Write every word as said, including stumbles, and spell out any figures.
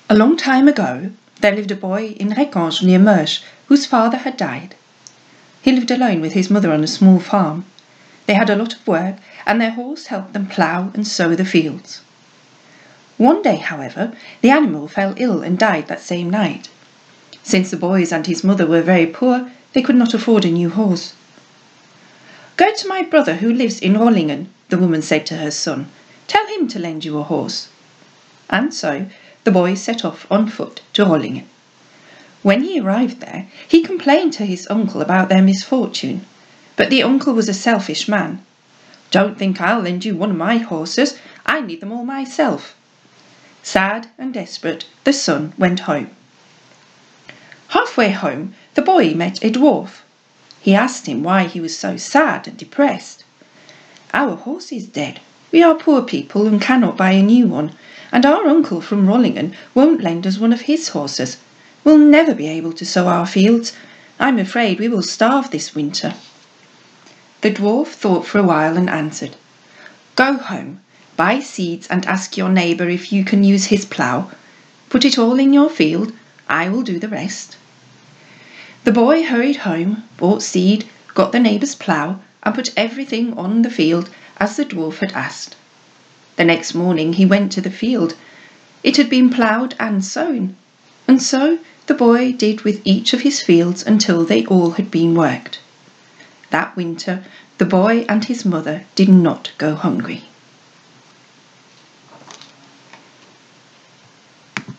A long time ago, there lived a boy in Récange near Mersch, whose father had died. He lived alone with his mother on a small farm. They had a lot of work, and their horse helped them plough and sow the fields. One day, however, the animal fell ill and died that same night. Since the boys and his mother were very poor, they could not afford a new horse. "Go to my brother who lives in Rollingen," the woman said to her son. "Tell him to lend you a horse." And so the boy set off on foot to Rollingen. When he arrived there, he complained to his uncle about their misfortune. But the uncle was a selfish man. "Don't think I'll lend you one of my horses. I need them all myself." Sad and desperate, the son went home. Halfway home, the boy met a dwarf. He asked him why he was so sad and depressed. "Our horse is dead. We are poor people and cannot buy a new one, and our uncle from Rollingen won't lend us one of his horses. We'll never be able to sow our fields. I'm afraid we will starve this winter." The dwarf thought for a while and answered, "Go home, buy seeds and ask your neighbour if you can use his plough. Put it all in your field. I will do the rest." The boy hurried home, bought seed, got the neighbour's plough, and put everything on the field as the dwarf had asked. The next morning he went to the field. It had been ploughed and sown, and so the boy did with each of his fields until they all had been worked. That winter the boy and his mother did not go hungry.